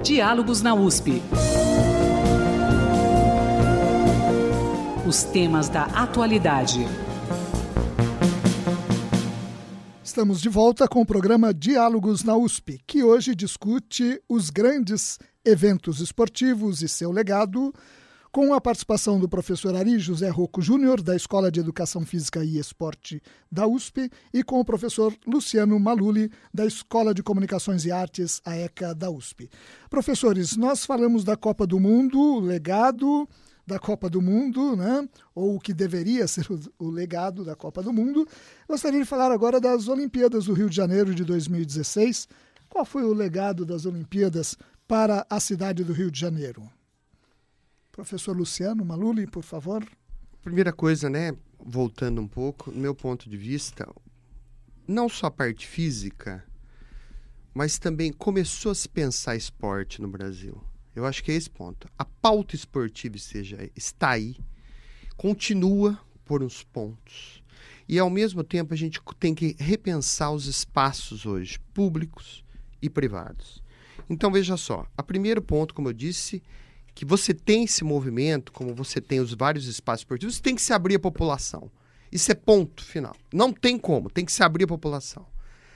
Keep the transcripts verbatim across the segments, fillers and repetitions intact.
Diálogos na U S P. Os temas da atualidade. Estamos de volta com o programa Diálogos na U S P, que hoje discute os grandes eventos esportivos e seu legado, com a participação do professor Ari José Rocco Júnior, da Escola de Educação Física e Esporte da U S P, e com o professor Luciano Maluli, da Escola de Comunicações e Artes, a ECA, da U S P. Professores, nós falamos da Copa do Mundo, o legado da Copa do Mundo, né? Ou o que deveria ser o, o legado da Copa do Mundo. Gostaria de falar agora das Olimpíadas do Rio de Janeiro de dois mil e dezesseis. Qual foi o legado das Olimpíadas para a cidade do Rio de Janeiro? Professor Luciano Maluli, por favor. Primeira coisa, né, voltando um pouco, no meu ponto de vista, não só a parte física, mas também começou a se pensar esporte no Brasil. Eu acho que é esse ponto. A pauta esportiva seja, está aí, continua por uns pontos. E, ao mesmo tempo, a gente tem que repensar os espaços hoje, públicos e privados. Então, veja só. O primeiro ponto, como eu disse, que você tem esse movimento, como você tem os vários espaços esportivos, tem que se abrir a população. Isso é ponto final. Não tem como, tem que se abrir a população.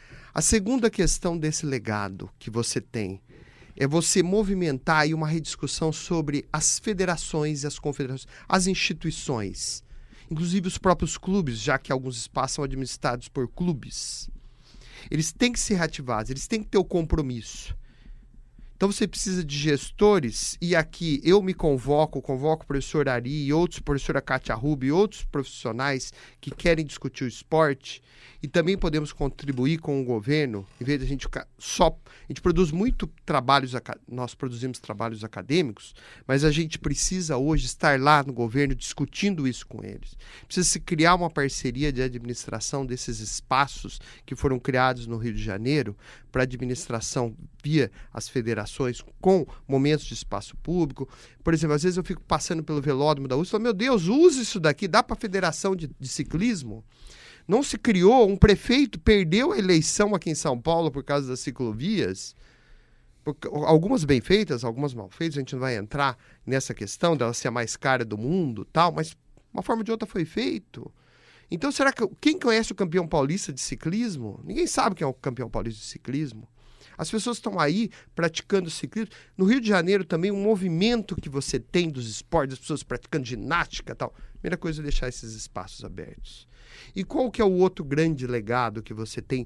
A segunda questão desse legado que você tem é você movimentar aí uma rediscussão sobre as federações e as confederações, as instituições, inclusive os próprios clubes, já que alguns espaços são administrados por clubes. Eles têm que ser reativados, eles têm que ter o compromisso. Então você precisa de gestores, e aqui eu me convoco, convoco o professor Ari e outros, a professora Kátia Rubi e outros profissionais que querem discutir o esporte, e também podemos contribuir com o governo, em vez de a gente só... A gente produz muito trabalhos, nós produzimos trabalhos acadêmicos, mas a gente precisa hoje estar lá no governo discutindo isso com eles. Precisa se criar uma parceria de administração desses espaços que foram criados no Rio de Janeiro para administração via as federações com momentos de espaço público. Por exemplo, às vezes eu fico passando pelo velódromo da U S P e falo, meu Deus, use isso daqui, dá para a federação de, de ciclismo? Não se criou, um prefeito perdeu a eleição aqui em São Paulo por causa das ciclovias, porque, algumas bem feitas, algumas mal feitas, a gente não vai entrar nessa questão dela ser a mais cara do mundo, tal, mas uma forma ou de outra foi feito. Então, será que quem conhece o campeão paulista de ciclismo? Ninguém sabe quem é o campeão paulista de ciclismo. As pessoas estão aí praticando ciclismo. No Rio de Janeiro também, um movimento que você tem dos esportes, das pessoas praticando ginástica e tal. Primeira coisa é deixar esses espaços abertos. E qual que é o outro grande legado que você tem?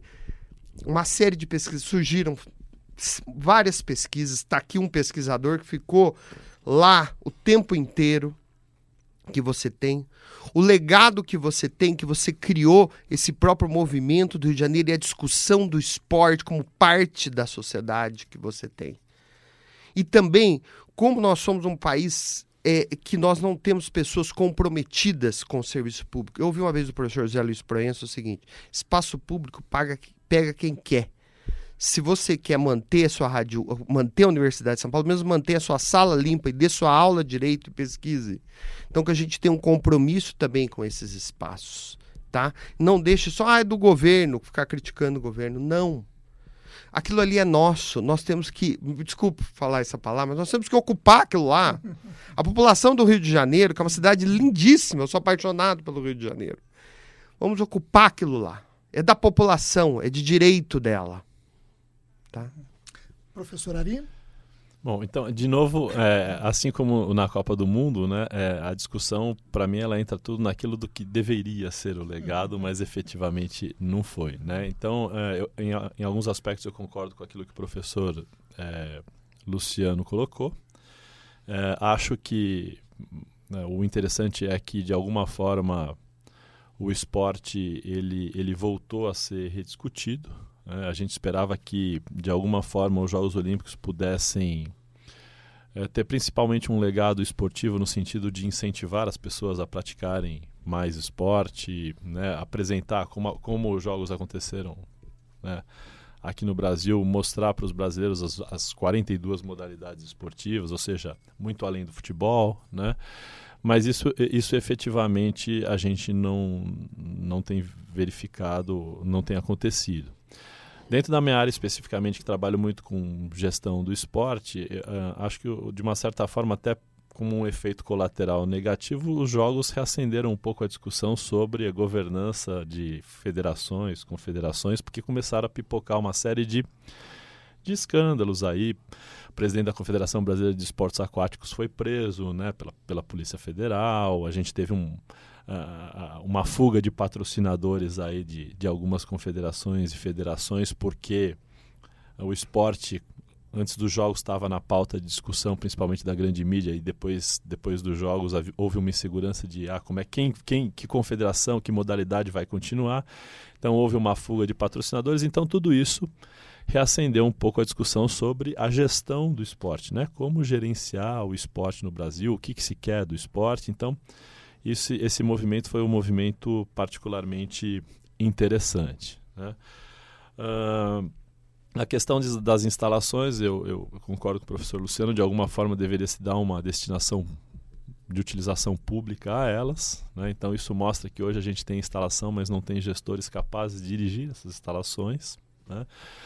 Uma série de pesquisas, surgiram várias pesquisas. Está aqui um pesquisador que ficou lá o tempo inteiro, que você tem, o legado que você tem, que você criou esse próprio movimento do Rio de Janeiro e a discussão do esporte como parte da sociedade que você tem. E também, como nós somos um país é, que nós não temos pessoas comprometidas com o serviço público. Eu ouvi uma vez do professor José Luiz Proença o seguinte, espaço público paga, pega quem quer. Se você quer manter a sua rádio, manter a Universidade de São Paulo, mesmo manter a sua sala limpa e dê sua aula direito e pesquise. Então que a gente tenha um compromisso também com esses espaços, tá? Não deixe só, ah, é do governo, ficar criticando o governo. Não. Aquilo ali é nosso. Nós temos que, desculpe falar essa palavra, mas nós temos que ocupar aquilo lá. A população do Rio de Janeiro, que é uma cidade lindíssima, eu sou apaixonado pelo Rio de Janeiro. Vamos ocupar aquilo lá. É da população, é de direito dela. Tá. Professor Ari? Bom, então, de novo, é, assim como na Copa do Mundo, né, é, a discussão, para mim, ela entra tudo naquilo do que deveria ser o legado, mas efetivamente não foi, né? Então, é, eu, em, em alguns aspectos eu concordo com aquilo que o professor é, Luciano colocou. É, acho que né, o interessante é que, de alguma forma, o esporte ele, ele voltou a ser rediscutido. É, a gente esperava que, de alguma forma, os Jogos Olímpicos pudessem é, ter principalmente um legado esportivo no sentido de incentivar as pessoas a praticarem mais esporte, né, apresentar como, como os Jogos aconteceram, né, aqui no Brasil, mostrar para os brasileiros as, as quarenta e duas modalidades esportivas, ou seja, muito além do futebol, né? Mas isso, isso efetivamente a gente não, não tem verificado, não tem acontecido. Dentro da minha área especificamente, que trabalho muito com gestão do esporte, uh, acho que de uma certa forma, até como um efeito colateral negativo, os jogos reacenderam um pouco a discussão sobre a governança de federações, confederações, porque começaram a pipocar uma série de, de escândalos aí. O presidente da Confederação Brasileira de Esportes Aquáticos foi preso, né, pela, pela Polícia Federal, a gente teve um... Uh, uma fuga de patrocinadores aí de, de algumas confederações e federações, porque o esporte antes dos jogos estava na pauta de discussão, principalmente da grande mídia, e depois, depois dos jogos houve uma insegurança de ah, como é, quem, quem, que confederação, que modalidade vai continuar. Então houve uma fuga de patrocinadores, então tudo isso reacendeu um pouco a discussão sobre a gestão do esporte, né? Como gerenciar o esporte no Brasil, o que, que se quer do esporte. Então Esse, esse movimento foi um movimento particularmente interessante, né? Uh, a questão de, das instalações, eu, eu concordo com o professor Luciano, de alguma forma deveria se dar uma destinação de utilização pública a elas, né? Então isso mostra que hoje a gente tem instalação, mas não tem gestores capazes de dirigir essas instalações, né?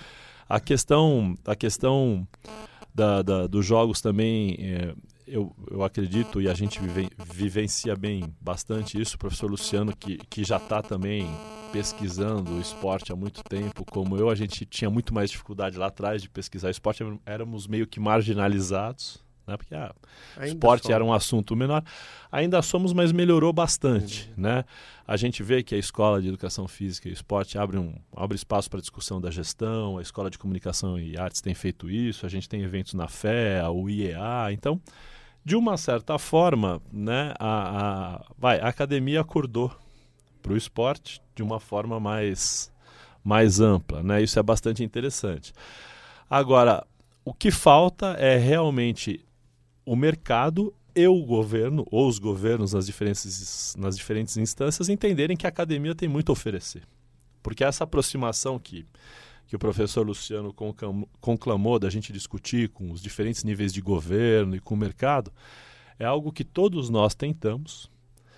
A questão, a questão da, da, dos jogos também... É, Eu, eu acredito, e a gente vive, vivencia bem bastante isso, o professor Luciano, que, que já está também pesquisando o esporte há muito tempo, como eu, a gente tinha muito mais dificuldade lá atrás de pesquisar esporte, éramos meio que marginalizados, né? Porque ah, o esporte somos. Era um assunto menor. Ainda somos, mas melhorou bastante, uhum. né? A gente vê que a Escola de Educação Física e Esporte abre, um, abre espaço para discussão da gestão, a Escola de Comunicação e Artes tem feito isso, a gente tem eventos na F E A, o I E A, então... De uma certa forma, né, a, a, vai, a academia acordou para o esporte de uma forma mais, mais ampla, né? Isso é bastante interessante. Agora, o que falta é realmente o mercado e o governo, ou os governos nas diferentes, nas diferentes instâncias, entenderem que a academia tem muito a oferecer. Porque essa aproximação que... que o professor Luciano conclamou da gente discutir com os diferentes níveis de governo e com o mercado, é algo que todos nós tentamos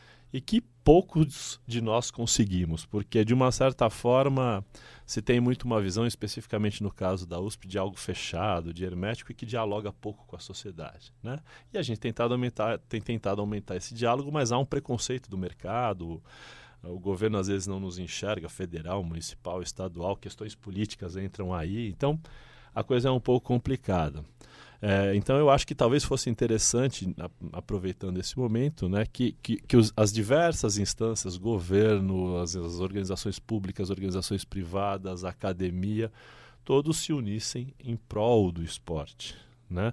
e que poucos de nós conseguimos, porque de uma certa forma se tem muito uma visão, especificamente no caso da U S P, de algo fechado, de hermético e que dialoga pouco com a sociedade, né? E a gente tem tentado aumentar, tem tentado aumentar esse diálogo, mas há um preconceito do mercado. O governo às vezes não nos enxerga, federal, municipal, estadual, questões políticas entram aí, então a coisa é um pouco complicada. É, então eu acho que talvez fosse interessante, a, aproveitando esse momento, né, que, que, que os, as diversas instâncias, governo, as, as organizações públicas, organizações privadas, academia, todos se unissem em prol do esporte, né?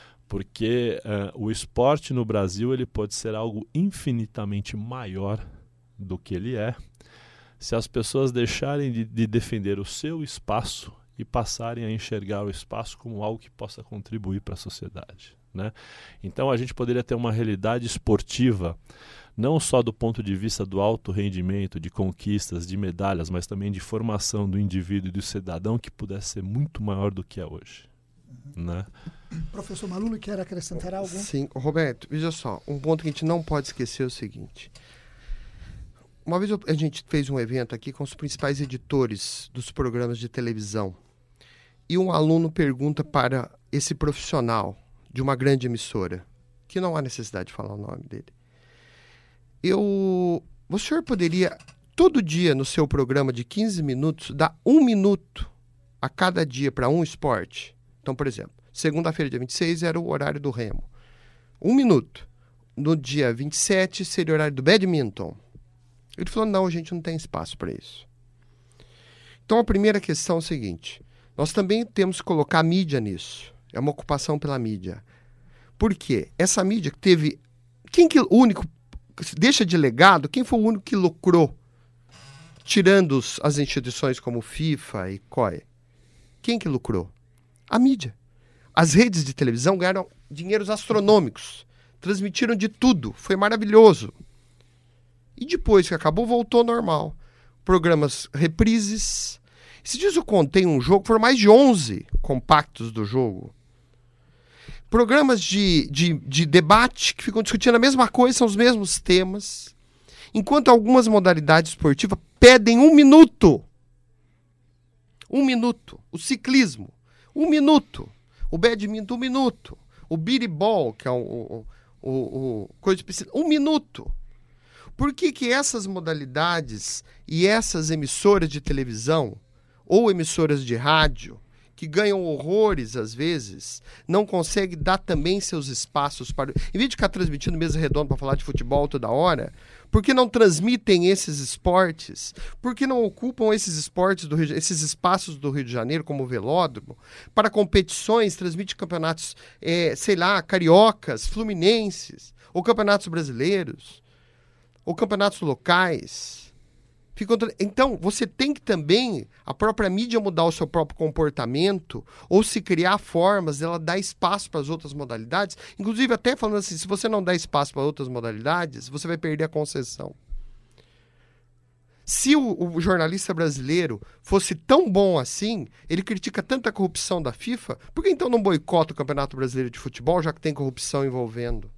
Porque uh, o esporte no Brasil ele pode ser algo infinitamente maior do que ele é, se as pessoas deixarem de, de defender o seu espaço e passarem a enxergar o espaço como algo que possa contribuir para a sociedade, né? Então a gente poderia ter uma realidade esportiva, não só do ponto de vista do alto rendimento, de conquistas, de medalhas, mas também de formação do indivíduo e do cidadão que pudesse ser muito maior do que é hoje, uhum. né? Professor Maluli, quer acrescentar algo? Sim, Roberto, veja só, um ponto que a gente não pode esquecer é o seguinte. Uma vez a gente fez um evento aqui com os principais editores dos programas de televisão e um aluno pergunta para esse profissional de uma grande emissora, que não há necessidade de falar o nome dele. Eu, o senhor poderia, todo dia no seu programa de quinze minutos, dar um minuto a cada dia para um esporte? Então, por exemplo, segunda-feira, dia vinte e seis, era o horário do remo. Um minuto. No dia vinte e sete, seria o horário do badminton. Ele falou, não, a gente não tem espaço para isso. Então, a primeira questão é o seguinte, nós também temos que colocar a mídia nisso. É uma ocupação pela mídia. Por quê? Essa mídia que teve... Quem que o único... Deixa de legado, quem foi o único que lucrou? Tirando os, as instituições como FIFA e C O E. Quem que lucrou? A mídia. As redes de televisão ganharam dinheiros astronômicos. Transmitiram de tudo. Foi maravilhoso. E depois que acabou, voltou ao normal. Programas reprises. Esses dias eu contei um jogo, foram mais de onze compactos do jogo. Programas de, de, de debate que ficam discutindo a mesma coisa, são os mesmos temas. Enquanto algumas modalidades esportivas pedem um minuto. Um minuto. O ciclismo, um minuto. O badminton, um minuto. O biribol, que é o, o, o, o coisa de piscina, um minuto. Por que que essas modalidades e essas emissoras de televisão ou emissoras de rádio, que ganham horrores às vezes, não conseguem dar também seus espaços para... Em vez de ficar transmitindo mesa redonda para falar de futebol toda hora, por que não transmitem esses esportes? Por que não ocupam esses esportes, do Rio, esses espaços do Rio de Janeiro, como o velódromo, para competições, transmite campeonatos, é, sei lá, cariocas, fluminenses, ou campeonatos brasileiros, ou campeonatos locais? Então, você tem que também, a própria mídia mudar o seu próprio comportamento, ou se criar formas dela dar espaço para as outras modalidades, inclusive até falando assim, se você não dá espaço para outras modalidades, você vai perder a concessão. Se o, o jornalista brasileiro fosse tão bom assim, ele critica tanta corrupção da FIFA, por que então não boicota o Campeonato Brasileiro de Futebol, já que tem corrupção envolvendo?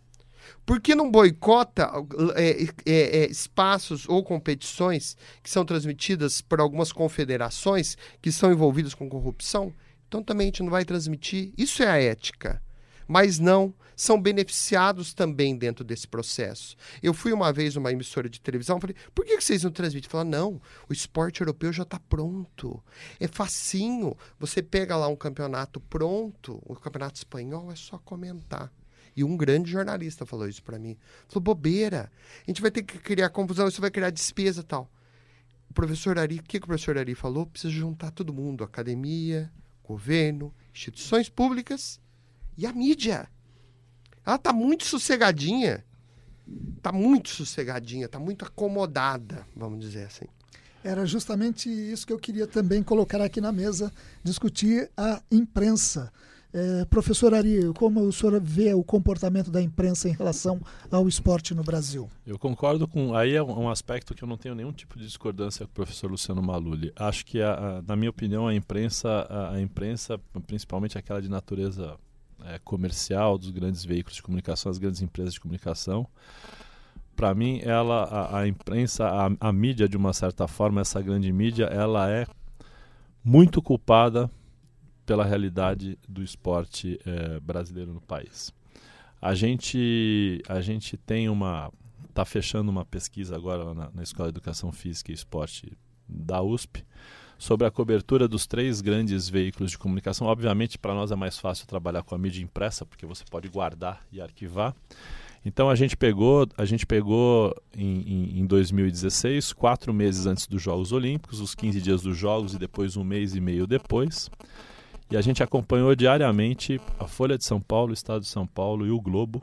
Por que não boicota é, é, é, espaços ou competições que são transmitidas por algumas confederações que são envolvidas com corrupção? Então também a gente não vai transmitir. Isso é a ética. Mas não, são beneficiados também dentro desse processo. Eu fui uma vez numa emissora de televisão e falei, por que vocês não transmitem? Falaram, não, o esporte europeu já está pronto. É facinho. Você pega lá um campeonato pronto, o campeonato espanhol, é só comentar. E um grande jornalista falou isso para mim. Falou, bobeira, a gente vai ter que criar confusão, isso vai criar despesa e tal. O professor Ari, o que, que o professor Ari falou? Precisa juntar todo mundo, academia, governo, instituições públicas e a mídia. Ela está muito sossegadinha, está muito sossegadinha, está muito acomodada, vamos dizer assim. Era justamente isso que eu queria também colocar aqui na mesa, discutir a imprensa. É, professor Ari, como o senhor vê o comportamento da imprensa em relação ao esporte no Brasil? Eu concordo com... Aí é um aspecto que eu não tenho nenhum tipo de discordância com o professor Luciano Malulli. Acho que, a, a, na minha opinião, a imprensa, a, a imprensa, principalmente aquela de natureza é, comercial, dos grandes veículos de comunicação, as grandes empresas de comunicação, para mim, ela, a, a imprensa, a, a mídia, de uma certa forma, essa grande mídia, ela é muito culpada pela realidade do esporte eh, brasileiro no país. A gente, a gente tem uma... Está fechando uma pesquisa agora na, na Escola de Educação Física e Esporte da U S P sobre a cobertura dos três grandes veículos de comunicação. Obviamente, para nós é mais fácil trabalhar com a mídia impressa, porque você pode guardar e arquivar. Então, a gente pegou, a gente pegou em, em, em dois mil e dezesseis, quatro meses antes dos Jogos Olímpicos, os quinze dias dos Jogos e depois um mês e meio depois. E a gente acompanhou diariamente a Folha de São Paulo, o Estado de São Paulo e o Globo.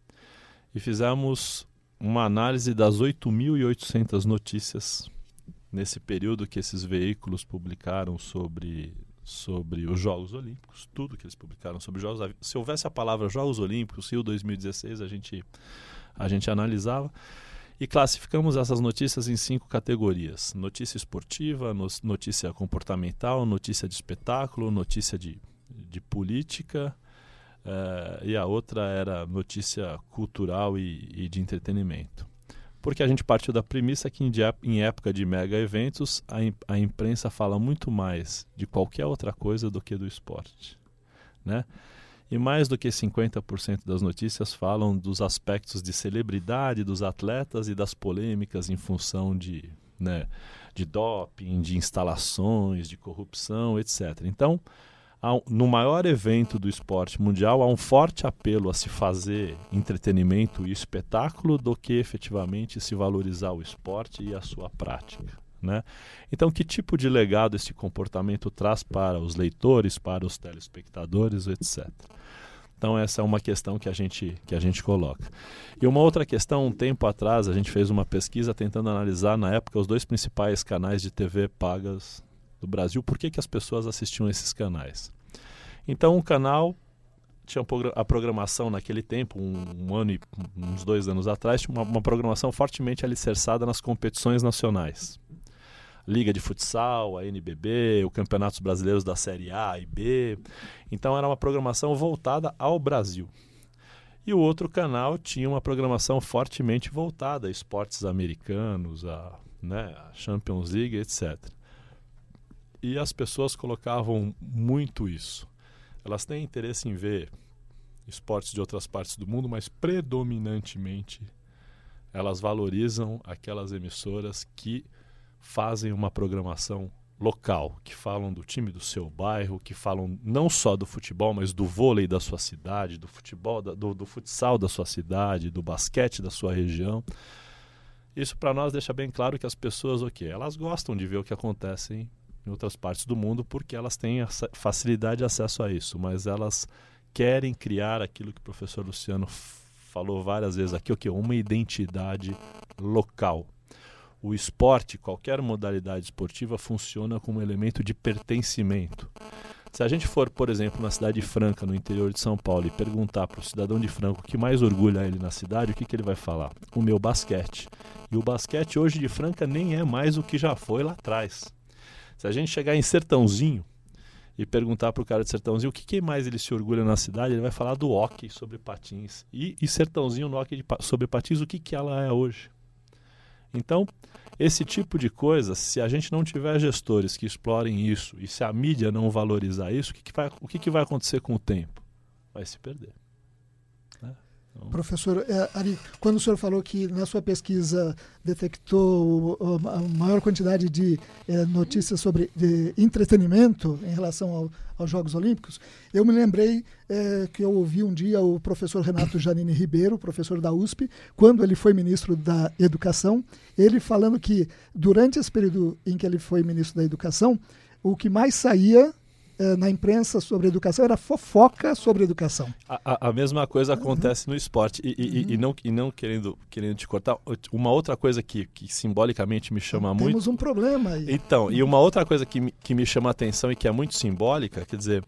E fizemos uma análise das oito mil e oitocentas notícias nesse período que esses veículos publicaram sobre, sobre os Jogos Olímpicos. Tudo que eles publicaram sobre os Jogos. Se houvesse a palavra Jogos Olímpicos, Rio dois mil e dezesseis, a gente, a gente analisava. E classificamos essas notícias em cinco categorias. Notícia esportiva, no, notícia comportamental, notícia de espetáculo, notícia de, de política uh, e a outra era notícia cultural e, e de entretenimento. Porque a gente partiu da premissa que em, em época de mega eventos a, a imprensa fala muito mais de qualquer outra coisa do que do esporte, né? E mais do que cinquenta por cento das notícias falam dos aspectos de celebridade dos atletas e das polêmicas em função de, né, de doping, de instalações, de corrupção, etcétera. Então, há, no maior evento do esporte mundial, há um forte apelo a se fazer entretenimento e espetáculo do que efetivamente se valorizar o esporte e a sua prática, né? Então, que tipo de legado esse comportamento traz para os leitores, para os telespectadores, etcétera. Então, essa é uma questão que a gente, que a gente coloca. E uma outra questão, um tempo atrás, a gente fez uma pesquisa tentando analisar, na época, os dois principais canais de T V pagas do Brasil. Por que que as pessoas assistiam esses canais? Então, um canal tinha a programação naquele tempo, um, um ano e uns dois anos atrás, tinha uma, uma programação fortemente alicerçada nas competições nacionais. Liga de Futsal, a N B B, o Campeonatos Brasileiros da Série A e B. Então era uma programação voltada ao Brasil. E o outro canal tinha uma programação fortemente voltada a esportes americanos, a, né, a Champions League, etcétera. e as pessoas colocavam muito isso. Elas têm interesse em ver esportes de outras partes do mundo, mas predominantemente elas valorizam aquelas emissoras que fazem uma programação local, que falam do time do seu bairro, que falam não só do futebol, mas do vôlei da sua cidade, do futebol, da, do, do futsal da sua cidade, do basquete da sua região. Isso para nós deixa bem claro que as pessoas, o quê? Elas gostam de ver o que acontece em, em outras partes do mundo porque elas têm facilidade de acesso a isso, mas elas querem criar aquilo que o professor Luciano falou várias vezes aqui, o quê? Uma identidade local. O esporte, qualquer modalidade esportiva, funciona como elemento de pertencimento. Se a gente for, por exemplo, na cidade de Franca, no interior de São Paulo, e perguntar para o cidadão de Franca o que mais orgulha ele na cidade, o que, que ele vai falar? O meu basquete. E o basquete hoje de Franca nem é mais o que já foi lá atrás. Se a gente chegar em Sertãozinho e perguntar para o cara de Sertãozinho o que, que mais ele se orgulha na cidade, ele vai falar do hóquei sobre patins. E, e Sertãozinho no hóquei de, sobre patins, o que, que ela é hoje? Então, esse tipo de coisa, se a gente não tiver gestores que explorem isso e se a mídia não valorizar isso, o que, que, vai, o que, que vai acontecer com o tempo? Vai se perder. Né? Então... Professor, é, Ari, quando o senhor falou que na sua pesquisa detectou a maior quantidade de é, notícias sobre de entretenimento em relação ao, aos Jogos Olímpicos, eu me lembrei é, que eu ouvi um dia o professor Renato Janine Ribeiro, professor da U S P, quando ele foi ministro da Educação, ele falando que durante esse período em que ele foi ministro da Educação, o que mais saía na imprensa sobre educação era fofoca sobre educação. A, a, a mesma coisa acontece uhum. no esporte. E, e, uhum. e, não, e não querendo, querendo te cortar, uma outra coisa que, que simbolicamente me chama então, muito... Temos um problema aí. Então, e uma outra coisa que, que me chama a atenção e que é muito simbólica, quer dizer,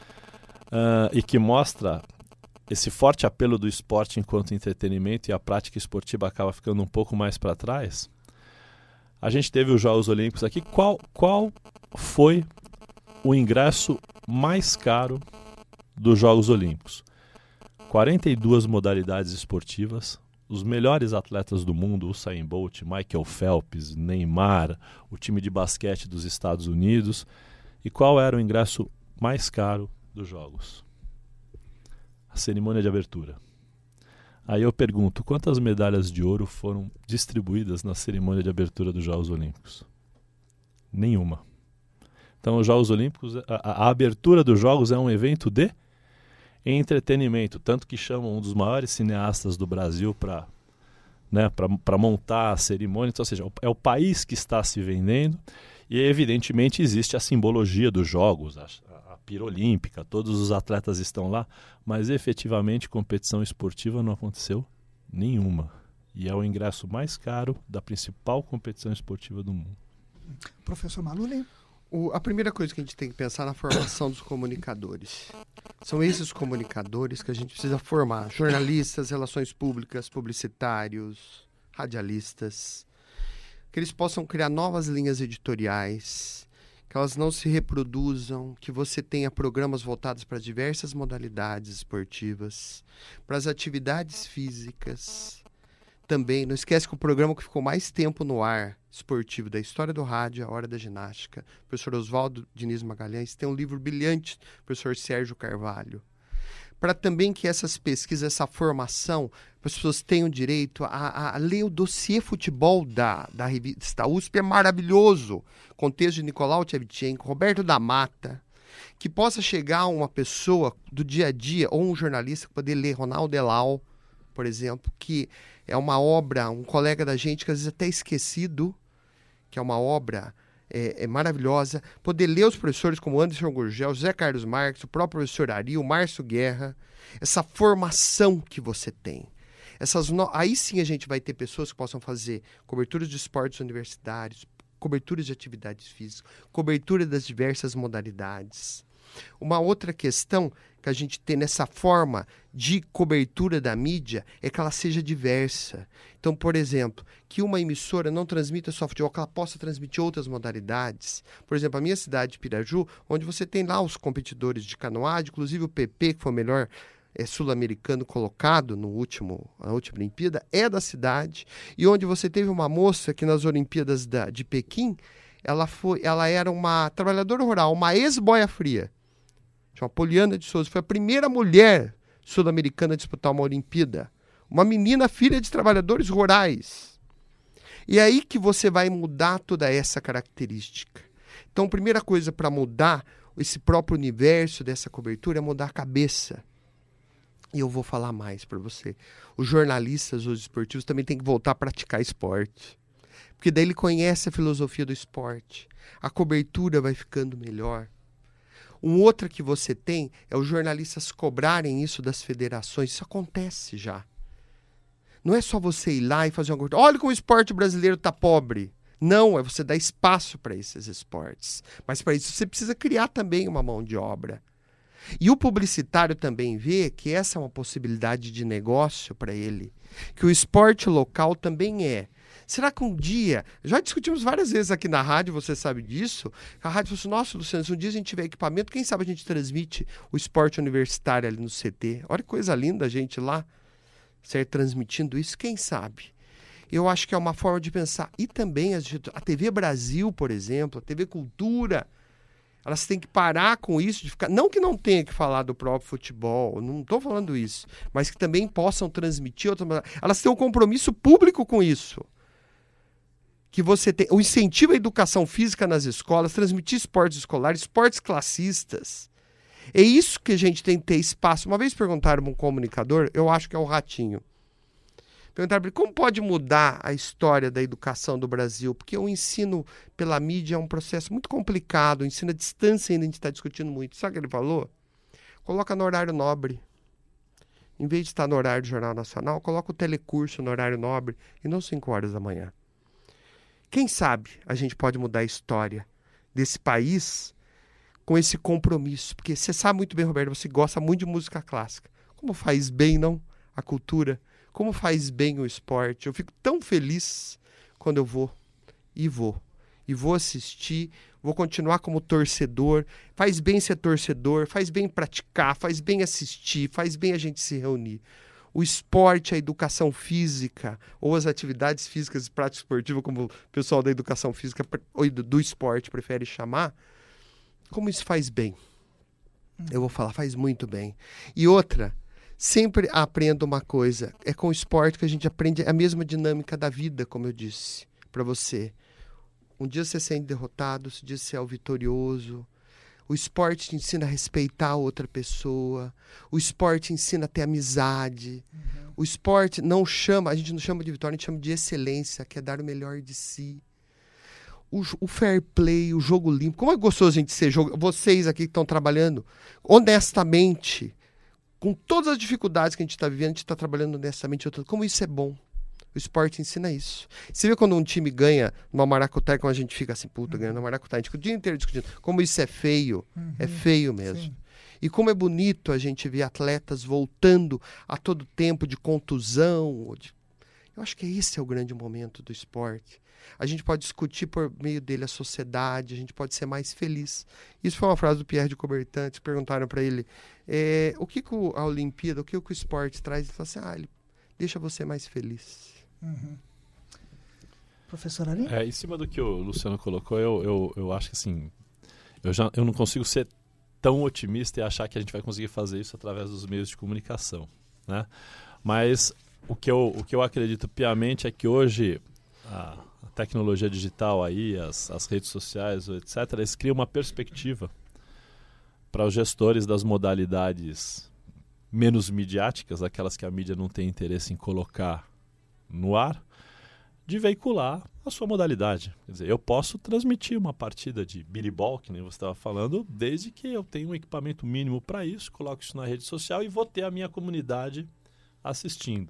uh, e que mostra esse forte apelo do esporte enquanto entretenimento e a prática esportiva acaba ficando um pouco mais para trás. A gente teve os Jogos Olímpicos aqui. Qual, qual foi o ingresso mais caro dos Jogos Olímpicos? quarenta e duas modalidades esportivas, os melhores atletas do mundo, Usain Bolt, Michael Phelps, Neymar, o time de basquete dos Estados Unidos. E qual era o ingresso mais caro dos Jogos? A cerimônia de abertura. Aí eu pergunto, quantas medalhas de ouro foram distribuídas na cerimônia de abertura dos Jogos Olímpicos? Nenhuma. Então, os Jogos Olímpicos, a, a abertura dos Jogos é um evento de entretenimento, tanto que chamam um dos maiores cineastas do Brasil para né, para montar a cerimônia. Então, ou seja, é o país que está se vendendo e, evidentemente, existe a simbologia dos Jogos, a, a pira olímpica, todos os atletas estão lá, mas, efetivamente, competição esportiva não aconteceu nenhuma. E é o ingresso mais caro da principal competição esportiva do mundo. Professor Maluli? O, a primeira coisa que a gente tem que pensar é na formação dos comunicadores. São esses comunicadores que a gente precisa formar. Jornalistas, relações públicas, publicitários, radialistas. Que eles possam criar novas linhas editoriais, que elas não se reproduzam, que você tenha programas voltados para diversas modalidades esportivas, para as atividades físicas. Também, não esquece que o programa que ficou mais tempo no ar, esportivo, da história do rádio, A Hora da Ginástica, o professor Oswaldo Diniz Magalhães, tem um livro brilhante, o professor Sérgio Carvalho. Para também que essas pesquisas, essa formação, as pessoas tenham direito a, a, a ler o dossiê futebol da, da revista U S P, é maravilhoso. Contexto de Nicolau Tchevchenko, Roberto da Mata, que possa chegar uma pessoa do dia a dia, ou um jornalista, poder ler Ronaldo Delau, por exemplo, que é uma obra, um colega da gente que às vezes até esquecido, que é uma obra é, é maravilhosa. Poder ler os professores como Anderson Gurgel, José Carlos Marques, o próprio professor Ari, o Márcio Guerra, essa formação que você tem. Essas no... Aí sim a gente vai ter pessoas que possam fazer coberturas de esportes universitários, coberturas de atividades físicas, cobertura das diversas modalidades. Uma outra questão que a gente tem nessa forma de cobertura da mídia é que ela seja diversa. Então, por exemplo, que uma emissora não transmita só futebol, que ela possa transmitir outras modalidades. Por exemplo, a minha cidade, Piraju, onde você tem lá os competidores de canoagem, inclusive o P P, que foi o melhor é, sul-americano colocado no último, na última Olimpíada, é da cidade, e onde você teve uma moça que nas Olimpíadas da, de Pequim, ela, foi, ela era uma trabalhadora rural, uma ex-boia fria. Chama Poliana de Souza. Foi a primeira mulher sul-americana a disputar uma Olimpíada. Uma menina filha de trabalhadores rurais. E é aí que você vai mudar toda essa característica. Então, a primeira coisa para mudar esse próprio universo dessa cobertura é mudar a cabeça. E eu vou falar mais para você. Os jornalistas, os esportivos também têm que voltar a praticar esporte. Porque daí ele conhece a filosofia do esporte. A cobertura vai ficando melhor. Um outro que você tem é os jornalistas cobrarem isso das federações. Isso acontece já. Não é só você ir lá e fazer uma cobertura. Olha como o esporte brasileiro está pobre. Não, é você dar espaço para esses esportes. Mas para isso você precisa criar também uma mão de obra. E o publicitário também vê que essa é uma possibilidade de negócio para ele, que o esporte local também é. Será que um dia, já discutimos várias vezes aqui na rádio, você sabe disso, a rádio falou assim, nossa, Luciano, se um dia a gente tiver equipamento, quem sabe a gente transmite o esporte universitário ali no C T. Olha que coisa linda a gente lá, certo, transmitindo isso, quem sabe? Eu acho que é uma forma de pensar. E também a, a T V Brasil, por exemplo, a T V Cultura, elas têm que parar com isso, de ficar. Não que não tenha que falar do próprio futebol, não estou falando isso, mas que também possam transmitir outra. Elas têm um compromisso público com isso. Que você tem o incentivo à educação física nas escolas, transmitir esportes escolares, esportes classistas. É isso que a gente tem que ter espaço. Uma vez perguntaram para um comunicador, eu acho que é o Ratinho. Perguntaram para ele como pode mudar a história da educação do Brasil, porque o ensino pela mídia é um processo muito complicado, o ensino à distância ainda a gente está discutindo muito. Sabe o que ele falou? Coloca no horário nobre. Em vez de estar no horário do Jornal Nacional, coloca o telecurso no horário nobre e não cinco horas da manhã. Quem sabe a gente pode mudar a história desse país com esse compromisso? Porque você sabe muito bem, Roberto, você gosta muito de música clássica. Como faz bem, não? A cultura. Como faz bem o esporte. Eu fico tão feliz quando eu vou. E vou. E vou assistir. Vou continuar como torcedor. Faz bem ser torcedor. Faz bem praticar. Faz bem assistir. Faz bem a gente se reunir. O esporte, a educação física, ou as atividades físicas e prática esportiva, como o pessoal da educação física ou do, do esporte prefere chamar, como isso faz bem? Eu vou falar, faz muito bem. E outra, sempre aprendo uma coisa, é com o esporte que a gente aprende a mesma dinâmica da vida, como eu disse para você. Um dia você se sente derrotado, outro dia você é o vitorioso. O esporte te ensina a respeitar a outra pessoa. O esporte ensina a ter amizade. Uhum. O esporte não chama, a gente não chama de vitória, a gente chama de excelência, que é dar o melhor de si. O, o fair play, o jogo limpo. Como é gostoso a gente ser jogo. Vocês aqui que estão trabalhando honestamente, com todas as dificuldades que a gente está vivendo, a gente está trabalhando honestamente. Como isso é bom. O esporte ensina isso. Você vê quando um time ganha numa maracutaia, como a gente fica assim, puta, ganhando uma maracutaia. A gente fica o dia inteiro discutindo. Como isso é feio. Uhum. É feio mesmo. Sim. E como é bonito a gente ver atletas voltando a todo tempo de contusão. De... Eu acho que esse é o grande momento do esporte. A gente pode discutir por meio dele a sociedade, a gente pode ser mais feliz. Isso foi uma frase do Pierre de Coubertin, que perguntaram para ele é, o que, que a Olimpíada, o que, que o esporte traz. Ele falou assim, ah, ele deixa você mais feliz. Uhum. Professor Ari? É, em cima do que o Luciano colocou, eu, eu, eu acho que assim, eu, já, eu não consigo ser tão otimista e achar que a gente vai conseguir fazer isso através dos meios de comunicação, né? Mas o que eu, o que eu acredito piamente é que hoje a, a tecnologia digital aí, as, as redes sociais, etcétera, eles criam uma perspectiva para os gestores das modalidades menos midiáticas, aquelas que a mídia não tem interesse em colocar no ar, de veicular a sua modalidade. Quer dizer, eu posso transmitir uma partida de biribol, que nem você estava falando, desde que eu tenha um equipamento mínimo para isso, coloco isso na rede social e vou ter a minha comunidade assistindo.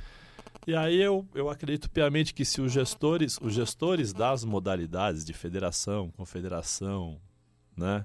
E aí eu, eu acredito piamente que se os gestores, os gestores das modalidades de federação, confederação, né,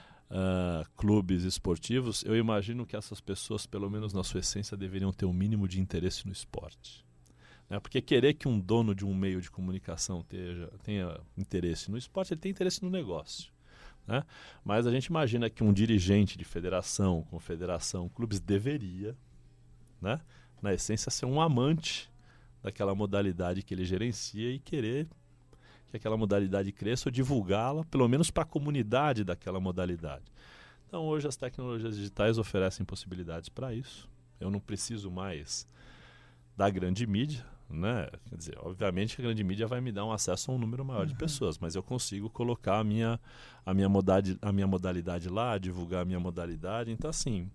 uh, clubes esportivos, eu imagino que essas pessoas, pelo menos na sua essência, deveriam ter um mínimo de interesse no esporte. Né? Porque querer que um dono de um meio de comunicação tenha, tenha interesse no esporte, ele tem interesse no negócio. Né? Mas a gente imagina que um dirigente de federação, confederação, clubes deveria, né, na essência, ser um amante daquela modalidade que ele gerencia e querer que aquela modalidade cresça ou divulgá-la, pelo menos para a comunidade daquela modalidade. Então, hoje as tecnologias digitais oferecem possibilidades para isso. Eu não preciso mais da grande mídia, né? Quer dizer, obviamente que a grande mídia vai me dar um acesso a um número maior uhum. de pessoas, mas eu consigo colocar a minha, a minha, modalidade, a minha modalidade lá, divulgar a minha modalidade. Então, assim,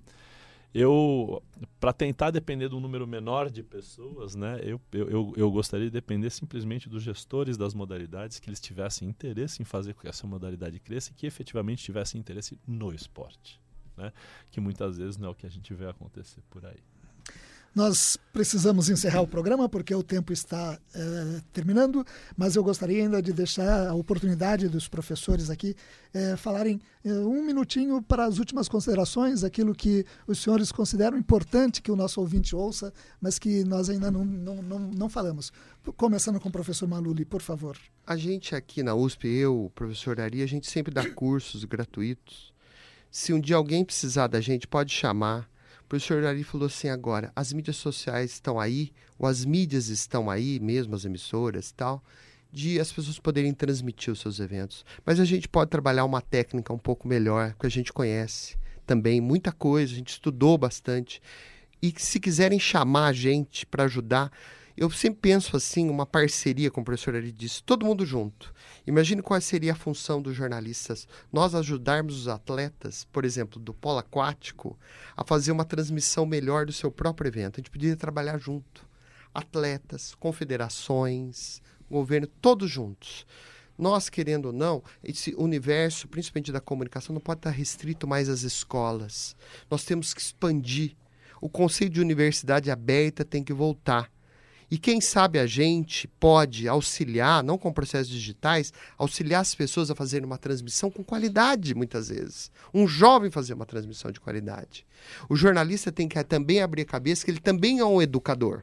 eu, para tentar depender de um número menor de pessoas, né, eu, eu, eu gostaria de depender simplesmente dos gestores das modalidades, que eles tivessem interesse em fazer com que essa modalidade cresça e que efetivamente tivessem interesse no esporte, né, que muitas vezes não é o que a gente vê acontecer por aí. Nós precisamos encerrar o programa porque o tempo está eh, terminando, mas eu gostaria ainda de deixar a oportunidade dos professores aqui eh, falarem eh, um minutinho para as últimas considerações, aquilo que os senhores consideram importante que o nosso ouvinte ouça, mas que nós ainda não, não, não, não falamos. Começando com o professor Maluli, por favor. A gente aqui na U S P, eu, o professor Ari, a gente sempre dá cursos gratuitos. Se um dia alguém precisar da gente, pode chamar. O professor Ari falou assim agora, as mídias sociais estão aí, ou as mídias estão aí, mesmo as emissoras e tal, de as pessoas poderem transmitir os seus eventos. Mas a gente pode trabalhar uma técnica um pouco melhor, que a gente conhece também, muita coisa, a gente estudou bastante. E se quiserem chamar a gente para ajudar, eu sempre penso assim, uma parceria, como o professor Ari disse, todo mundo junto. Imagine qual seria a função dos jornalistas. Nós ajudarmos os atletas, por exemplo, do polo aquático, a fazer uma transmissão melhor do seu próprio evento. A gente poderia trabalhar junto. Atletas, confederações, governo, todos juntos. Nós, querendo ou não, esse universo, principalmente da comunicação, não pode estar restrito mais às escolas. Nós temos que expandir. O conceito de universidade aberta tem que voltar. E quem sabe a gente pode auxiliar, não com processos digitais, auxiliar as pessoas a fazerem uma transmissão com qualidade, muitas vezes. Um jovem fazer uma transmissão de qualidade. O jornalista tem que também abrir a cabeça que ele também é um educador.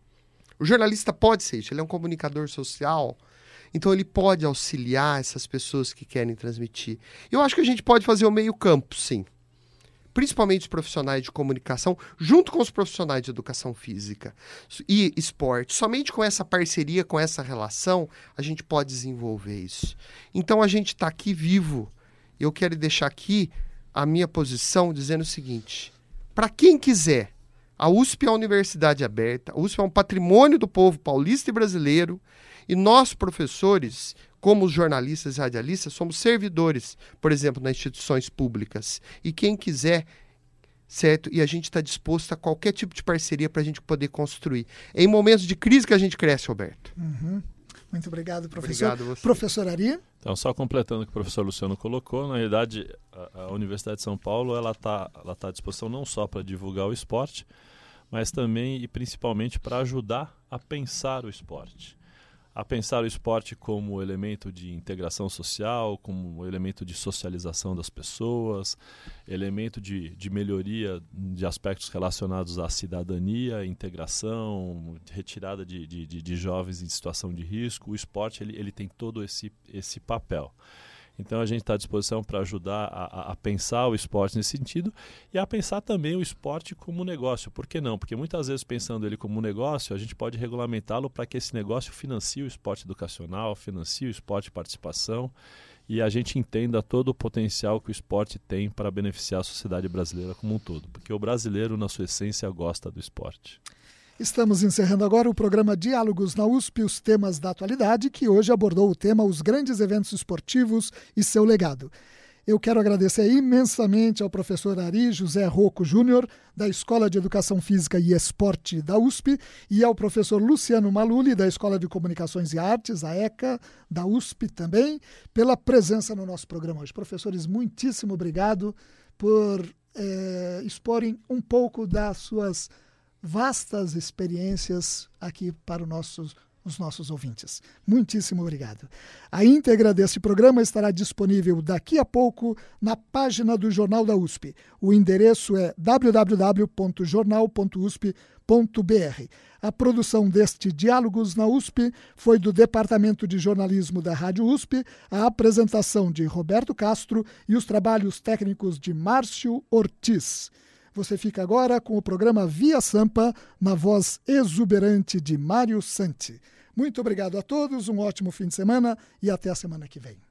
O jornalista pode ser isso, ele é um comunicador social, então ele pode auxiliar essas pessoas que querem transmitir. Eu acho que a gente pode fazer o meio campo, sim. Principalmente os profissionais de comunicação, junto com os profissionais de educação física e esporte. Somente com essa parceria, com essa relação, a gente pode desenvolver isso. Então, a gente está aqui vivo. Eu quero deixar aqui a minha posição dizendo o seguinte, para quem quiser, a U S P é uma universidade aberta, a U S P é um patrimônio do povo paulista e brasileiro, e nós, professores, como os jornalistas e radialistas, somos servidores, por exemplo, nas instituições públicas. E quem quiser, certo? E a gente está disposto a qualquer tipo de parceria para a gente poder construir. É em momentos de crise que a gente cresce, Roberto. Uhum. Muito obrigado, professor. Obrigado, você. Professor Ari? Então, só completando o que o professor Luciano colocou, na realidade, a, a Universidade de São Paulo ela está ela tá à disposição não só para divulgar o esporte, mas também e principalmente para ajudar a pensar o esporte. A pensar o esporte como elemento de integração social, como elemento de socialização das pessoas, elemento de, de melhoria de aspectos relacionados à cidadania, integração, retirada de, de, de jovens em situação de risco. O esporte ele, ele tem todo esse, esse papel. Então a gente está à disposição para ajudar a, a pensar o esporte nesse sentido e a pensar também o esporte como negócio. Por que não? Porque muitas vezes pensando ele como negócio, a gente pode regulamentá-lo para que esse negócio financie o esporte educacional, financie o esporte de participação e a gente entenda todo o potencial que o esporte tem para beneficiar a sociedade brasileira como um todo. Porque o brasileiro, na sua essência, gosta do esporte. Estamos encerrando agora o programa Diálogos na U S P, os temas da atualidade, que hoje abordou o tema Os Grandes Eventos Esportivos e Seu Legado. Eu quero agradecer imensamente ao professor Ari José Rocco Júnior, da Escola de Educação Física e Esporte da U S P, e ao professor Luciano Maluli, da Escola de Comunicações e Artes, a ECA, da U S P também, pela presença no nosso programa hoje. Professores, muitíssimo obrigado por eh, exporem um pouco das suas vastas experiências aqui para os nossos, os nossos ouvintes. Muitíssimo obrigado. A íntegra deste programa estará disponível daqui a pouco na página do Jornal da U S P. O endereço é w w w ponto jornal ponto u s p ponto b r. A produção deste Diálogos na U S P foi do Departamento de Jornalismo da Rádio U S P, a apresentação de Roberto Castro e os trabalhos técnicos de Márcio Ortiz. Você fica agora com o programa Via Sampa, na voz exuberante de Mário Santi. Muito obrigado a todos, um ótimo fim de semana e até a semana que vem.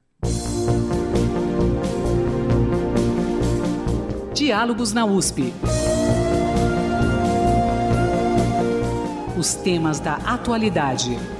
Diálogos na U S P. Os temas da atualidade.